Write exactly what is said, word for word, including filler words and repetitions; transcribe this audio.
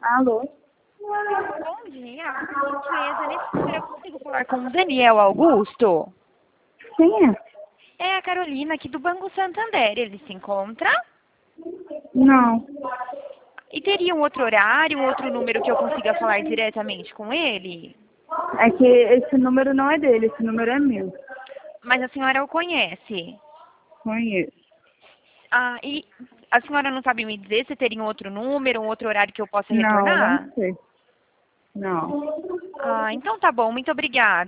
Alô? Bom dia, gentileza. Nesse número eu consigo falar com o Daniel Augusto? Quem é? É a Carolina aqui do Banco Santander. Ele se encontra? Não. E teria um outro horário, um outro número que eu consiga falar diretamente com ele? É que esse número não é dele, esse número é meu. Mas a senhora o conhece? Conheço. Ah, e a senhora não sabe me dizer se teria um outro número, um outro horário que eu possa Não, retornar? não sei. Não. Ah, então tá bom. Muito obrigada.